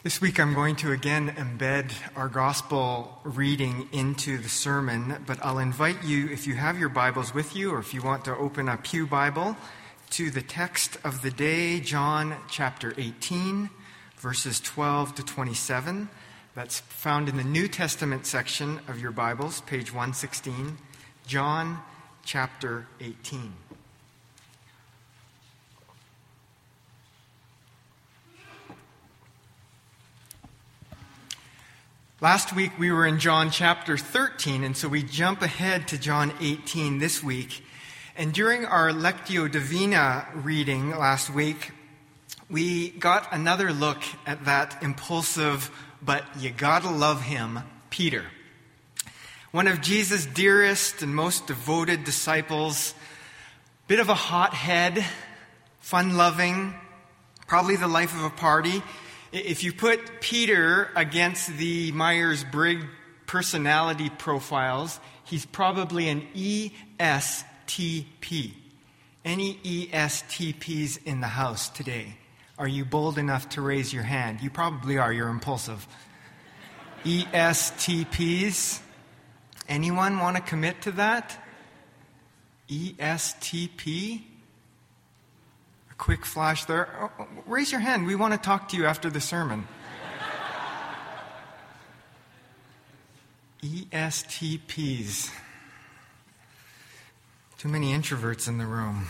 This week I'm going to again embed our gospel reading into the sermon, but I'll invite you, if you have your Bibles with you or if you want to open a pew Bible, to the text of the day, John chapter 18, verses 12 to 27. That's found in the New Testament section of your Bibles, page 116, John chapter 18. Last week we were in John chapter 13, and so we jump ahead to John 18 this week. And during our Lectio Divina reading last week, we got another look at that impulsive, but you gotta love him, Peter. One of Jesus' dearest and most devoted disciples, bit of a hothead, fun-loving, probably the life of a party. If you put Peter against the Myers-Briggs personality profiles, he's probably an ESTP. Any ESTPs in the house today? Are you bold enough to raise your hand? You probably are. You're impulsive. ESTPs? Anyone want to commit to that? ESTP? Quick flash there. Oh, raise your hand. We want to talk to you after the sermon. ESTPs. Too many introverts in the room.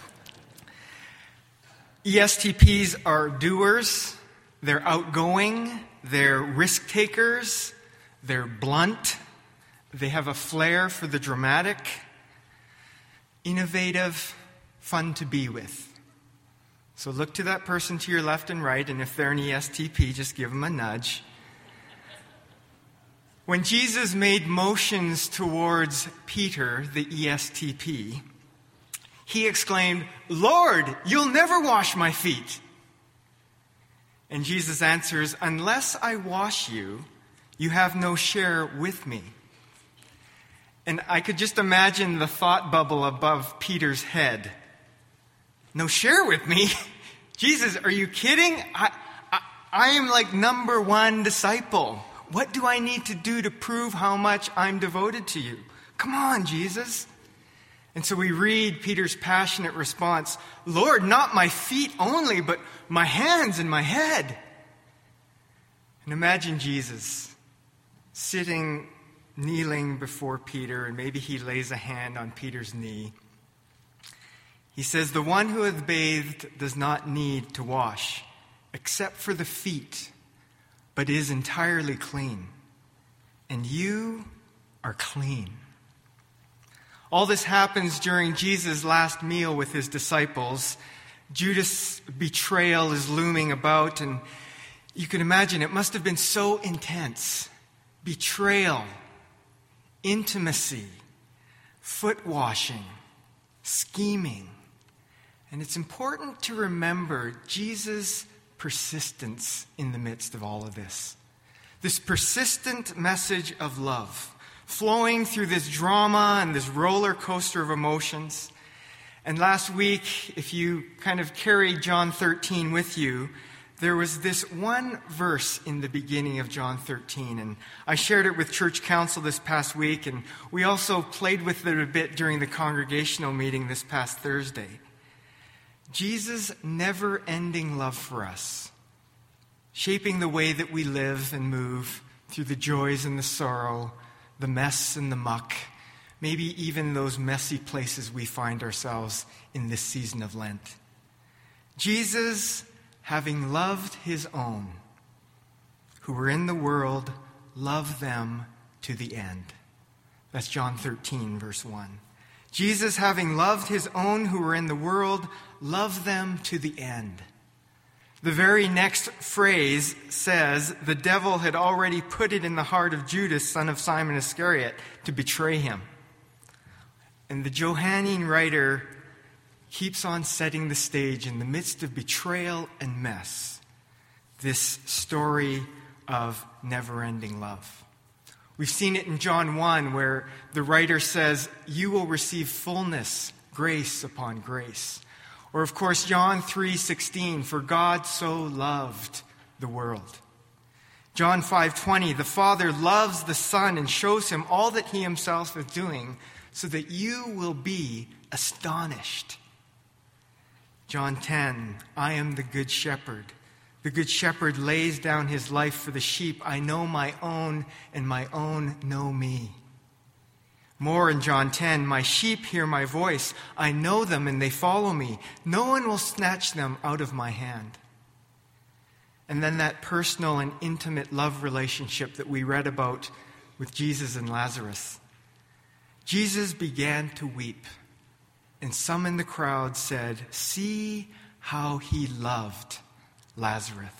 ESTPs are doers. They're outgoing. They're risk takers. They're blunt. They have a flair for the dramatic. Innovative. Fun to be with. So look to that person to your left and right, and if they're an ESTP, just give them a nudge. When Jesus made motions towards Peter, the ESTP, he exclaimed, "Lord, you'll never wash my feet." And Jesus answers, "Unless I wash you, you have no share with me." And I could just imagine the thought bubble above Peter's head. No share with me? Jesus, are you kidding? I am like number one disciple. What do I need to do to prove how much I'm devoted to you? Come on, Jesus. And so we read Peter's passionate response, "Lord, not my feet only, but my hands and my head." And imagine Jesus sitting, kneeling before Peter, and maybe he lays a hand on Peter's knee. He says, "The one who hath bathed does not need to wash, except for the feet, but is entirely clean. And you are clean." All this happens during Jesus' last meal with his disciples. Judas' betrayal is looming about, and you can imagine it must have been so intense. Betrayal, intimacy, foot washing, scheming. And it's important to remember Jesus' persistence in the midst of all of this. This persistent message of love, flowing through this drama and this roller coaster of emotions. And last week, if you kind of carried John 13 with you, there was this one verse in the beginning of John 13, and I shared it with church council this past week, and we also played with it a bit during the congregational meeting this past Thursday. Jesus' never-ending love for us, shaping the way that we live and move through the joys and the sorrow, the mess and the muck, maybe even those messy places we find ourselves in this season of Lent. Jesus, having loved his own, who were in the world, loved them to the end. That's John 13, verse 1. Jesus, having loved his own who were in the world, loved them to the end. The very next phrase says the devil had already put it in the heart of Judas, son of Simon Iscariot, to betray him. And the Johannine writer keeps on setting the stage in the midst of betrayal and mess, this story of never-ending love. We've seen it in John 1 where the writer says, "You will receive fullness, grace upon grace." Or of course, John 3:16, "For God so loved the world." John 5:20, the Father loves the Son and shows him all that he himself is doing so that you will be astonished. John 10, I am the good shepherd. The good shepherd lays down his life for the sheep. I know my own, and my own know me. More in John 10, my sheep hear my voice. I know them, and they follow me. No one will snatch them out of my hand. And then that personal and intimate love relationship that we read about with Jesus and Lazarus. Jesus began to weep, and some in the crowd said, "See how he loved Lazarus."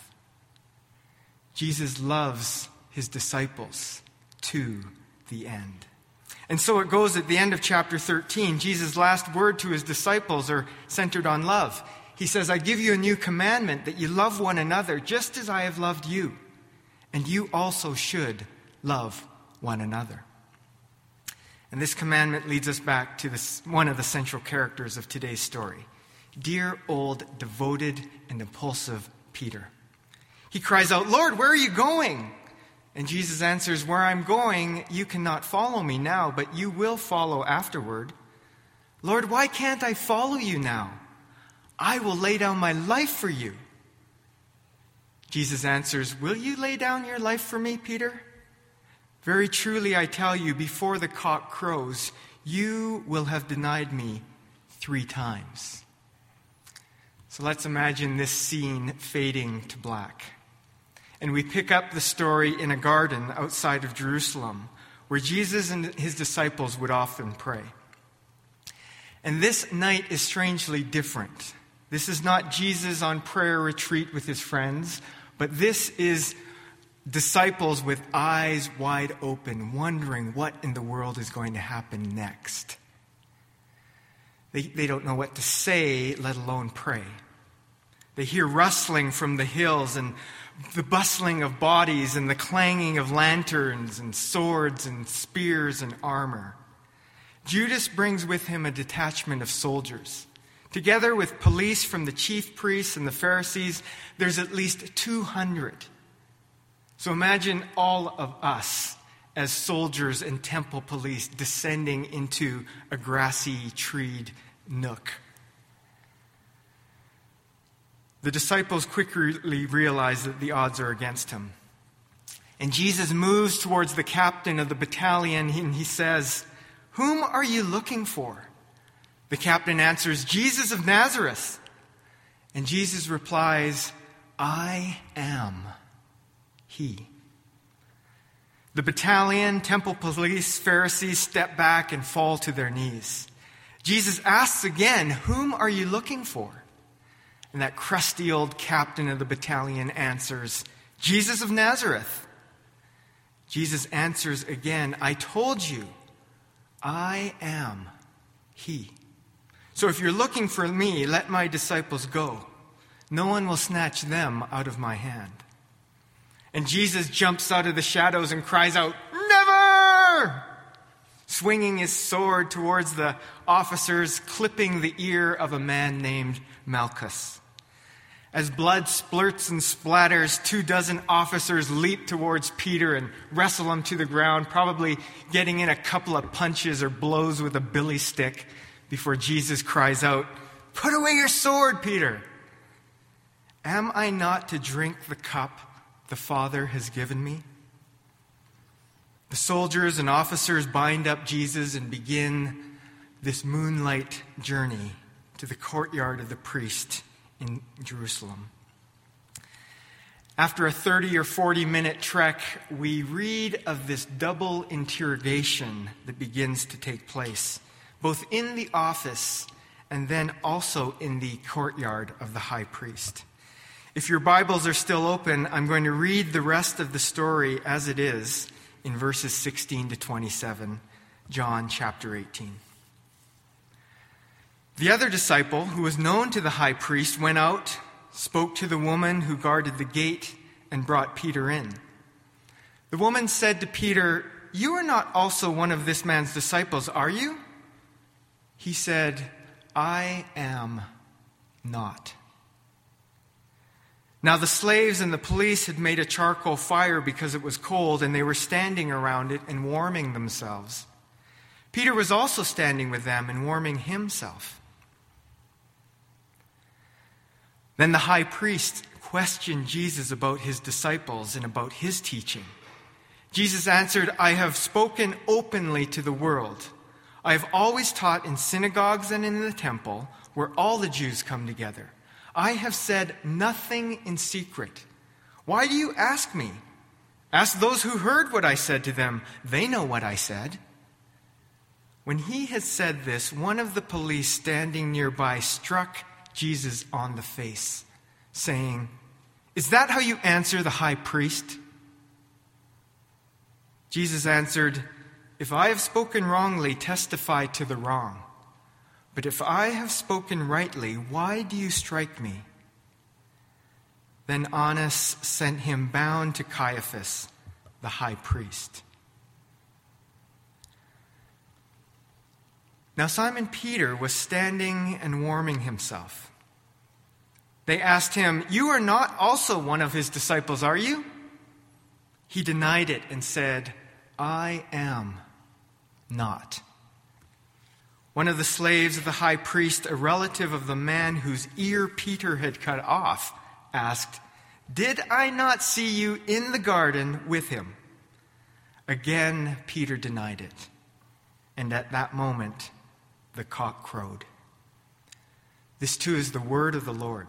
Jesus loves his disciples to the end. And so it goes at the end of chapter 13. Jesus' last word to his disciples are centered on love. He says, I give you a new commandment, that you love one another just as I have loved you. And you also should love one another. And this commandment leads us back to one of the central characters of today's story. Dear old, devoted, and impulsive Peter. He cries out, Lord, where are you going? And Jesus answers, where I'm going, you cannot follow me now, but you will follow afterward. Lord, why can't I follow you now? I will lay down my life for you. Jesus answers, will you lay down your life for me, Peter? Very truly I tell you, before the cock crows, you will have denied me 3 times. So let's imagine this scene fading to black. And we pick up the story in a garden outside of Jerusalem, where Jesus and his disciples would often pray. And this night is strangely different. This is not Jesus on prayer retreat with his friends, but this is disciples with eyes wide open, wondering what in the world is going to happen next. They don't know what to say, let alone pray. They hear rustling from the hills and the bustling of bodies and the clanging of lanterns and swords and spears and armor. Judas brings with him a detachment of soldiers. Together with police from the chief priests and the Pharisees, there's at least 200. So imagine all of us as soldiers and temple police descending into a grassy, treed nook. The disciples quickly realize that the odds are against him. And Jesus moves towards the captain of the battalion and he says, whom are you looking for? The captain answers, Jesus of Nazareth. And Jesus replies, I am he. The battalion, temple police, Pharisees step back and fall to their knees. Jesus asks again, whom are you looking for? And that crusty old captain of the battalion answers, Jesus of Nazareth. Jesus answers again, I told you, I am he. So if you're looking for me, let my disciples go. No one will snatch them out of my hand. And Jesus jumps out of the shadows and cries out, never! Swinging his sword towards the officers, clipping the ear of a man named Malchus. As blood splurts and splatters, 24 officers leap towards Peter and wrestle him to the ground, probably getting in a couple of punches or blows with a billy stick before Jesus cries out, put away your sword, Peter. Am I not to drink the cup the Father has given me? The soldiers and officers bind up Jesus and begin this moonlight journey to the courtyard of the priest in Jerusalem. After a 30 or 40-minute trek, we read of this double interrogation that begins to take place, both in the office and then also in the courtyard of the high priest. If your Bibles are still open, I'm going to read the rest of the story as it is in verses 16 to 27, John chapter 18. The other disciple, who was known to the high priest, went out, spoke to the woman who guarded the gate, and brought Peter in. The woman said to Peter, you are not also one of this man's disciples, are you? He said, I am not. Now the slaves and the police had made a charcoal fire because it was cold, and they were standing around it and warming themselves. Peter was also standing with them and warming himself. Then the high priest questioned Jesus about his disciples and about his teaching. Jesus answered, "I have spoken openly to the world. I have always taught in synagogues and in the temple, where all the Jews come together. I have said nothing in secret. Why do you ask me? Ask those who heard what I said to them. They know what I said." When he had said this, one of the police standing nearby struck Jesus on the face, saying, "Is that how you answer the high priest?" Jesus answered, "If I have spoken wrongly, testify to the wrong. But if I have spoken rightly, why do you strike me?" Then Annas sent him bound to Caiaphas, the high priest. Now Simon Peter was standing and warming himself. They asked him, "You are not also one of his disciples, are you?" He denied it and said, "I am not." One of the slaves of the high priest, a relative of the man whose ear Peter had cut off, asked, "Did I not see you in the garden with him?" Again, Peter denied it. And at that moment, the cock crowed. This too is the word of the Lord.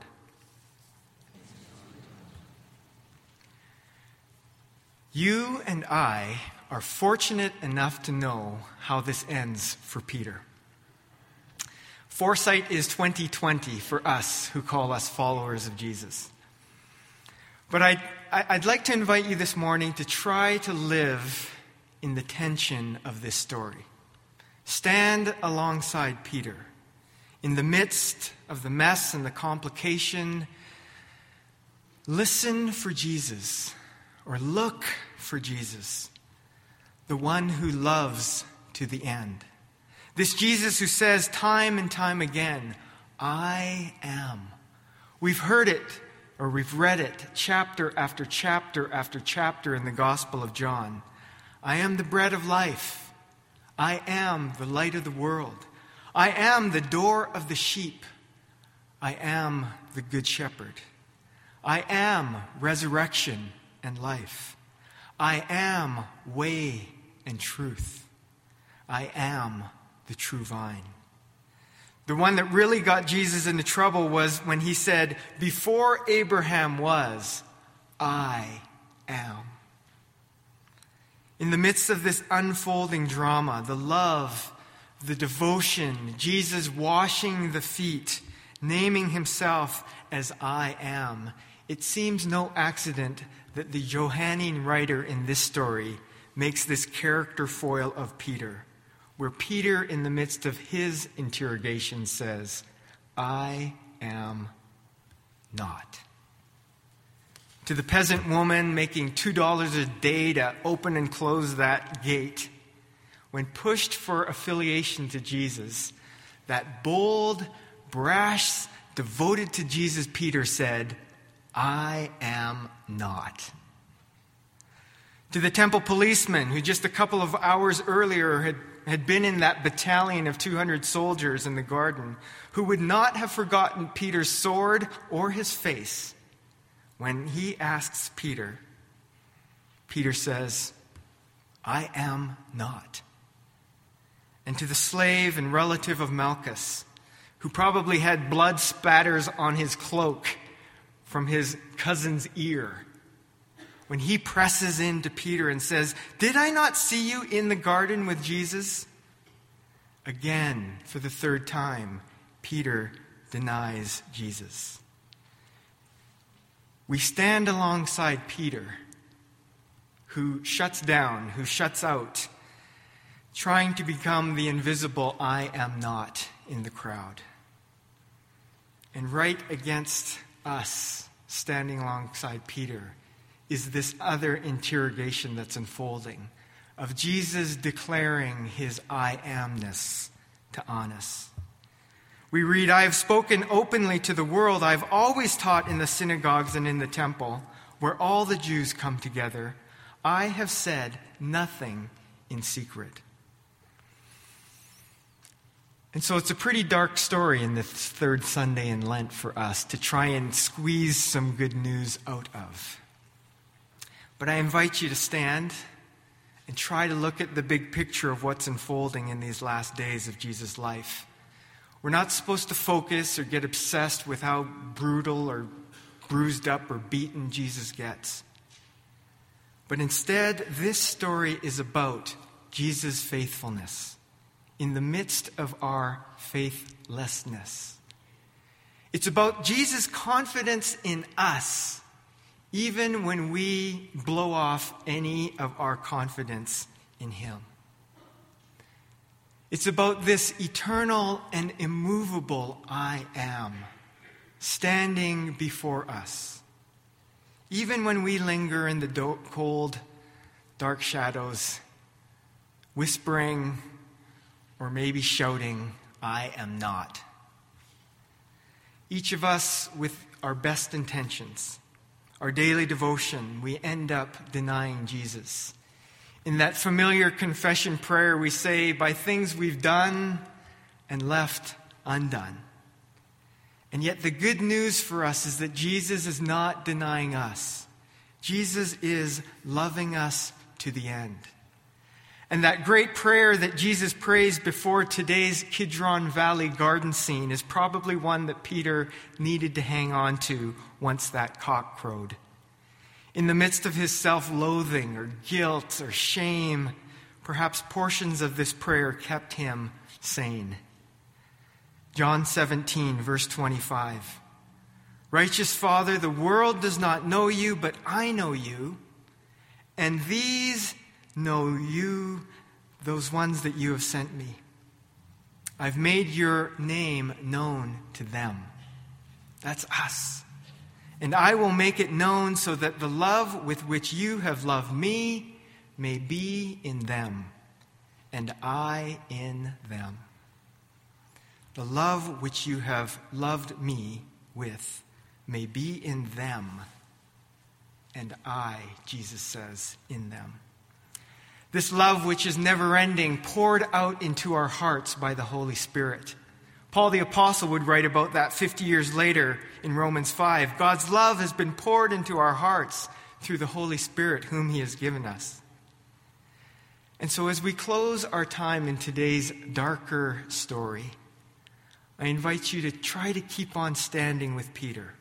You and I are fortunate enough to know how this ends for Peter. Foresight is 2020 for us who call us followers of Jesus. But I'd like to invite you this morning to try to live in the tension of this story. Stand alongside Peter. In the midst of the mess and the complication, listen for Jesus, or look for Jesus, the one who loves to the end. This Jesus who says time and time again, "I am." We've heard it, or we've read it, chapter after chapter after chapter in the Gospel of John. "I am the bread of life. I am the light of the world. I am the door of the sheep. I am the good shepherd. I am resurrection and life. I am way and truth. I am the true vine." The one that really got Jesus into trouble was when he said, "Before Abraham was, I am." In the midst of this unfolding drama, the love, the devotion, Jesus washing the feet, naming himself as I am, it seems no accident that the Johannine writer in this story makes this character foil of Peter, where Peter, in the midst of his interrogation, says, "I am not." To the peasant woman making $2 a day to open and close that gate, when pushed for affiliation to Jesus, that bold, brash, devoted to Jesus Peter said, "I am not." To the temple policeman who just a couple of hours earlier had been in that battalion of 200 soldiers in the garden, who would not have forgotten Peter's sword or his face, when he asks Peter, Peter says, "I am not." And to the slave and relative of Malchus, who probably had blood spatters on his cloak from his cousin's ear, when he presses into Peter and says, "Did I not see you in the garden with Jesus?" Again, for the third time, Peter denies Jesus. We stand alongside Peter, who shuts down, who shuts out, trying to become the invisible I am not in the crowd. And right against us, standing alongside Peter, is this other interrogation that's unfolding of Jesus declaring his I amness to Annas. We read, I have spoken openly to the world. I have always taught in the synagogues and in the temple, where all the Jews come together. I have said nothing in secret. And so it's a pretty dark story in this third Sunday in Lent for us to try and squeeze some good news out of. But I invite you to stand and try to look at the big picture of what's unfolding in these last days of Jesus' life. We're not supposed to focus or get obsessed with how brutal or bruised up or beaten Jesus gets. But instead, this story is about Jesus' faithfulness in the midst of our faithlessness. It's about Jesus' confidence in us, even when we blow off any of our confidence in Him. It's about this eternal and immovable I am standing before us, even when we linger in the cold, dark shadows, whispering or maybe shouting, I am not. Each of us with our best intentions, our daily devotion, we end up denying Jesus. In that familiar confession prayer, we say, by things we've done and left undone. And yet the good news for us is that Jesus is not denying us. Jesus is loving us to the end. And that great prayer that Jesus prays before today's Kidron Valley garden scene is probably one that Peter needed to hang on to once that cock crowed. In the midst of his self-loathing or guilt or shame, perhaps portions of this prayer kept him sane. John 17, verse 25. Righteous Father, the world does not know you, but I know you, and these know you, those ones that you have sent me. I've made your name known to them. That's us. And I will make it known so that the love with which you have loved me may be in them, and I in them. The love which you have loved me with may be in them, and I, Jesus says, in them. This love which is never ending, poured out into our hearts by the Holy Spirit. Paul the Apostle would write about that 50 years later in Romans 5. God's love has been poured into our hearts through the Holy Spirit whom He has given us. And so as we close our time in today's darker story, I invite you to try to keep on standing with Peter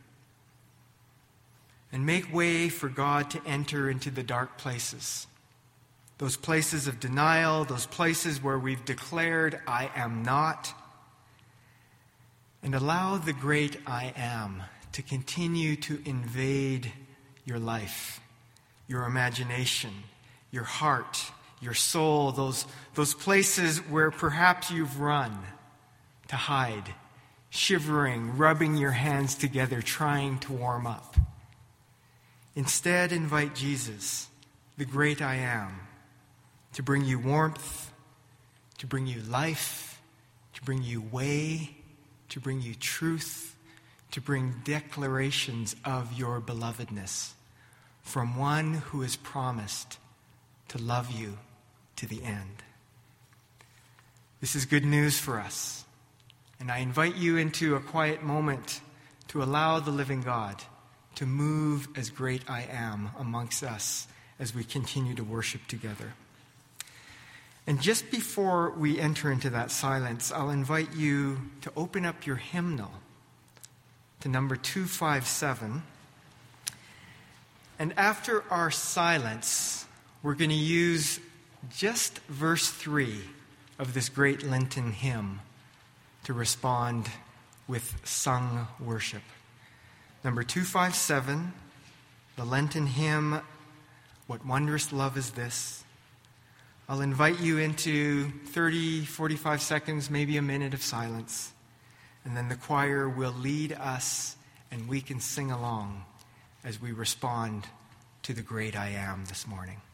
and make way for God to enter into the dark places. Those places of denial, those places where we've declared, I am not. And allow the great I am to continue to invade your life, your imagination, your heart, your soul, those places where perhaps you've run to hide, shivering, rubbing your hands together, trying to warm up. Instead, invite Jesus, the great I am, to bring you warmth, to bring you life, to bring you way, to bring you truth, to bring declarations of your belovedness from one who has promised to love you to the end. This is good news for us. And I invite you into a quiet moment to allow the living God to move as great I am amongst us as we continue to worship together. And just before we enter into that silence, I'll invite you to open up your hymnal to number 257. And after our silence, we're going to use just verse 3 of this great Lenten hymn to respond with sung worship. Number 257, the Lenten hymn, What Wondrous Love Is This? I'll invite you into 30, 45 seconds, maybe a minute of silence. And then the choir will lead us and we can sing along as we respond to the great I am this morning.